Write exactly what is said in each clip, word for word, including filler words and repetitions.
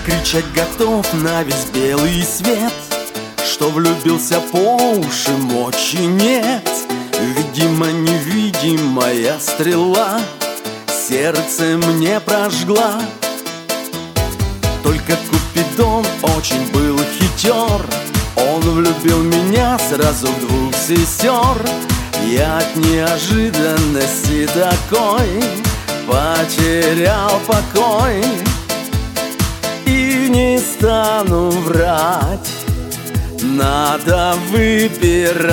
Кричать готов на весь белый свет, что влюбился по уши, мочи нет. Видимо, невидимая стрела сердце мне прожгла. Только Купидон очень был хитер, он влюбил меня сразу в двух сестер. Я от неожиданности такой потерял покой. И не стану врать, надо выбирать.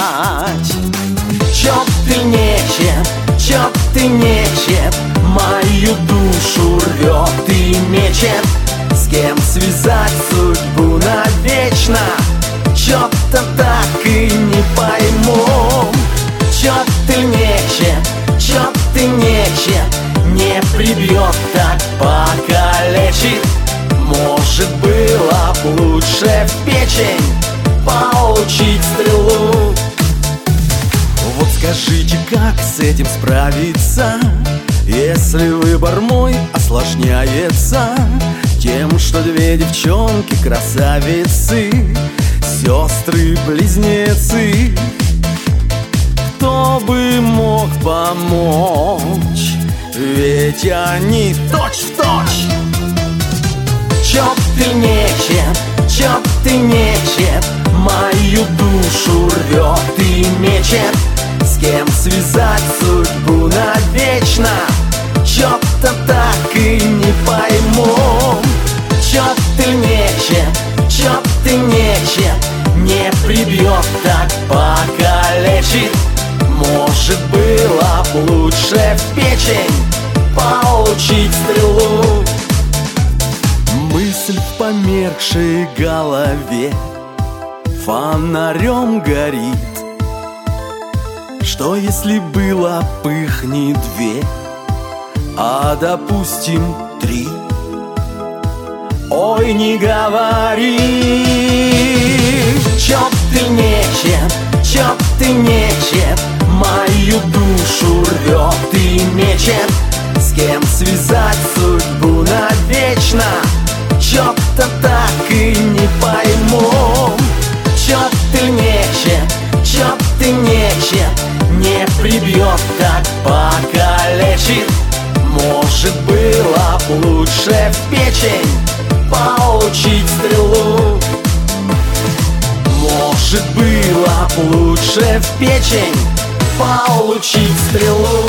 Чё б ты нечем, чё б ты нечем, мою душу рвет и мечет. С кем связать судьбу навечно, чё-то так и не пойму. Чё б ты нечем, чё б ты нечем, не прибьет, так покалечит. Может, было б лучше в печень получить стрелу. Вот скажите, как с этим справиться, если выбор мой осложняется тем, что две девчонки красавицы, сестры-близнецы? Кто бы мог помочь, ведь они точь-в-точь. Чё б ты нечем, чё б ты нечем, мою душу рвет и мечет. С кем связать судьбу навечно, чё-то так и не пойму. Чё б ты нечем, чё б ты нечем, не прибьет, так покалечит. Может, было б лучше в печень получить стрелу. Мысль в померкшей голове фонарем горит. Что если было б их не две, а допустим три? Ой, не говори. Чё б ты нечем, чё б ты нечем, мою душу рвет и мечет. С кем связать судьбу навечно, чё-то так и не пойму. Чё б ты нечем, чё б ты нечем, не прибьет, так покалечит. Может, было б лучше в печень получить стрелу. Может, было б лучше в печень получить стрелу.